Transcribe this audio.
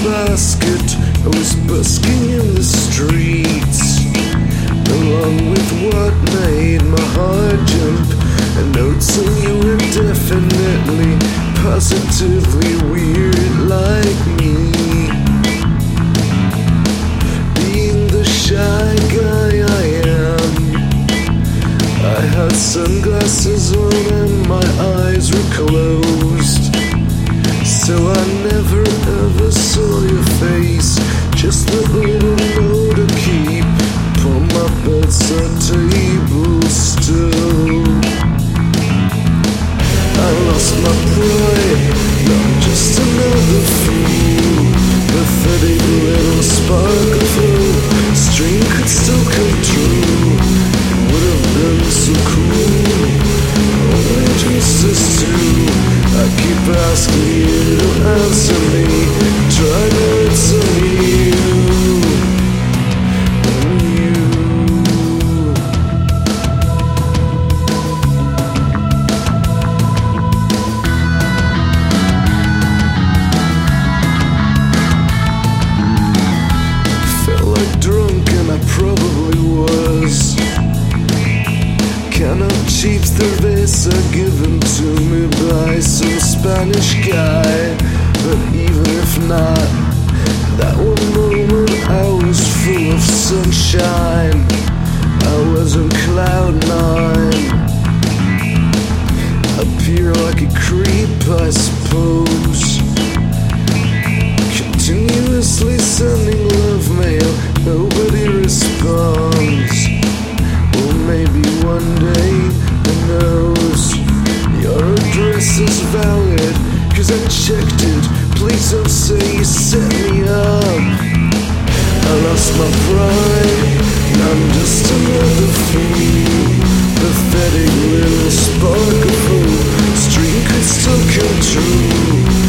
basket, I was busking in the streets, along with what made my heart jump. A note saying you were definitely, positively weird like me. Being the shy guy I am, I had sunglasses on and my eyes were closed, so I never ever saw your face. Just that little note to keep upon my bedside table still. I lost my pride, I'm just another fool. Pathetic little spark of hope, this dream could still come true. Would have been so cool, only just us two. I keep asking you to answer me, try to answer you. Felt like drunk and I probably was. Kind of cheap cerveza given to me by some Spanish guy. But even if not, that one moment I was full of sunshine. I was on cloud nine. Appear like a creep, I suppose. Continuously sending love mail, nobody responds. Well, maybe one day, who knows? Your address is valid, cause I checked it. Please don't say you set me up. I lost my pride, and I'm just another fool. Pathetic little spark of hope, this dream could still come true.